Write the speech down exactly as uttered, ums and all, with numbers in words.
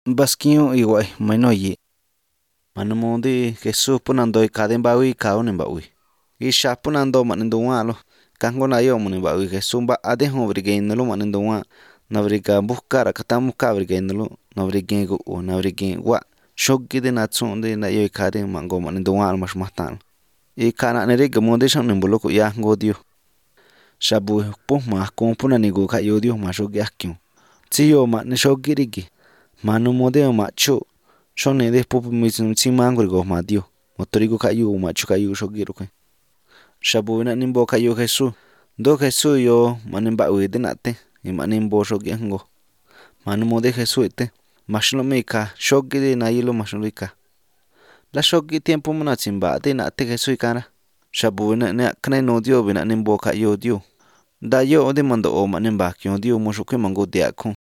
Basquio igual mainoyi. Manamundi Jesús punandoi kaden bawi kauni bawi. Isha punando manindualo. Kango nayo mani bawi Jesús ba ade hobrigenlo maninduwa. Nabriga buscar akatamu kabrigenlo. Nabrigego o nabrigen wa. Shogi de natsunde na yo kaden mango maninduwa mas matan. I kana neriga monde shon nimbuloko ya ngodio. Shabu puma kumpuna nigo kayo dio mashogi akyo. Tiyo ma ni shogi rigi. Manu modeo macho. Shone de pupu misum simangrigo madio. Motorigo kayu macho kayu shogiro kwe. Shabu na nimbo kayo Jesús. Do Jesús yo manimbawi de nate. I manimbo shogi ango. Manu mode Jesús ite. Mashlomika shogi de nayilo mashlomika. La shogi tiempo mona simba de nate Jesús kana. Shabu na na kne no dio bina nimbo kayo dio. Da yo de mando o manimba kyo dio mo shokwe mango diakon.